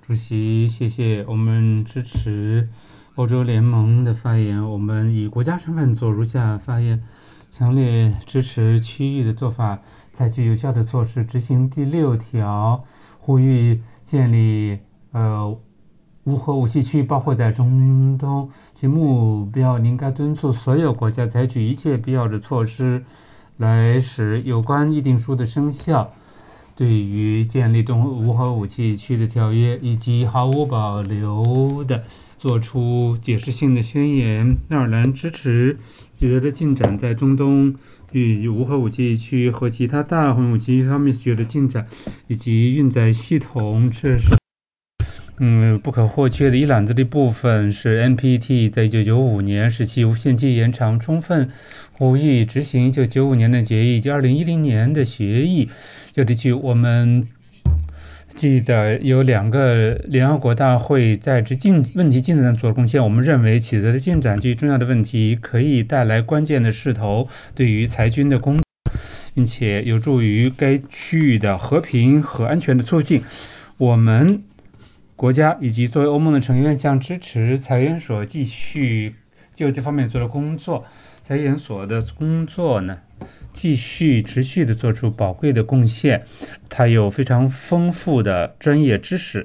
主席，谢谢。我们支持欧洲联盟的发言。我们以国家身份做如下发言：强烈支持区域的做法，采取有效的措施执行第6条，呼吁建立无核武器区，包括在中东。其目标应该敦促所有国家采取一切必要的措施，来使有关议定书的生效。对于建立无核武器区的条约，以及毫无保留地做出解释性的宣言。爱尔兰支持取得的进展，在中东与无核武器区和其他大核武器区方面取得进展，以及运载系统，这是不可或缺的一揽子的部分。是 NPT 在1995年使其无限期延长，充分呼吁执行1995年的决议以及2010年的协议。这地区我们记得有2个联合国大会在问题进展上做贡献。我们认为取得的进展对于重要的问题可以带来关键的势头，对于裁军的工作，并且有助于该区域的和平和安全的促进。我们国家以及作为欧盟的成员将支持裁员所继续就这方面做的工作。裁员所的工作呢，持续地做出宝贵的贡献，它有非常丰富的专业知识，